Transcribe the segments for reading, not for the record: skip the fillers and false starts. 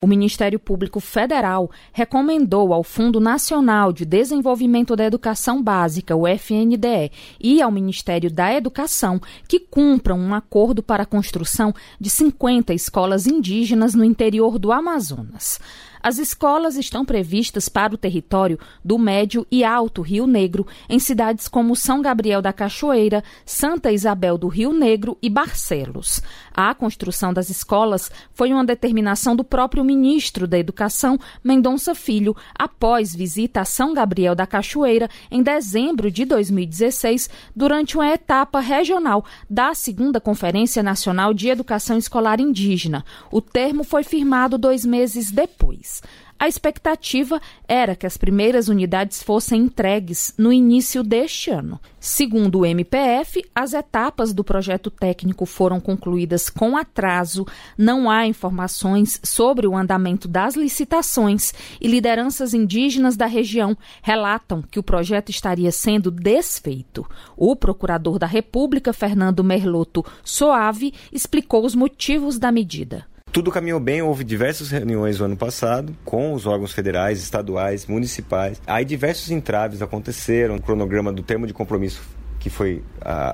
O Ministério Público Federal recomendou ao Fundo Nacional de Desenvolvimento da Educação Básica, o FNDE, e ao Ministério da Educação que cumpram um acordo para a construção de 50 escolas indígenas no interior do Amazonas. As escolas estão previstas para o território do Médio e Alto Rio Negro, em cidades como São Gabriel da Cachoeira, Santa Isabel do Rio Negro e Barcelos. A construção das escolas foi uma determinação do próprio ministro da Educação, Mendonça Filho, após visita a São Gabriel da Cachoeira em dezembro de 2016, durante uma etapa regional da 2ª Conferência Nacional de Educação Escolar Indígena. O termo foi firmado 2 meses depois. A expectativa era que as primeiras unidades fossem entregues no início deste ano. Segundo o MPF, as etapas do projeto técnico foram concluídas com atraso, não há informações sobre o andamento das licitações e lideranças indígenas da região relatam que o projeto estaria sendo desfeito. O procurador da República, Fernando Merloto Soave, explicou os motivos da medida. Tudo caminhou bem, houve diversas reuniões no ano passado com os órgãos federais, estaduais, municipais. Aí diversos entraves aconteceram, o cronograma do termo de compromisso que foi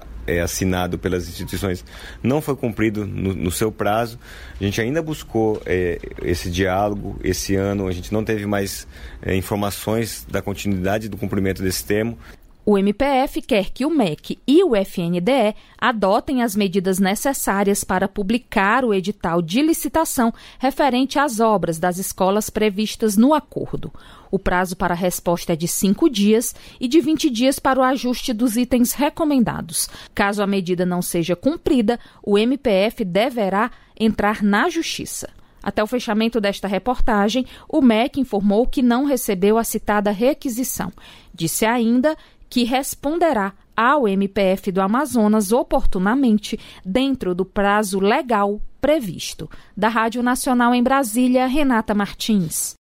assinado pelas instituições não foi cumprido no seu prazo. A gente ainda buscou esse diálogo esse ano, a gente não teve mais informações da continuidade do cumprimento desse termo. O MPF quer que o MEC e o FNDE adotem as medidas necessárias para publicar o edital de licitação referente às obras das escolas previstas no acordo. O prazo para a resposta é de 5 dias e de 20 dias para o ajuste dos itens recomendados. Caso a medida não seja cumprida, o MPF deverá entrar na Justiça. Até o fechamento desta reportagem, o MEC informou que não recebeu a citada requisição. Disse ainda que responderá ao MPF do Amazonas oportunamente dentro do prazo legal previsto. Da Rádio Nacional em Brasília, Renata Martins.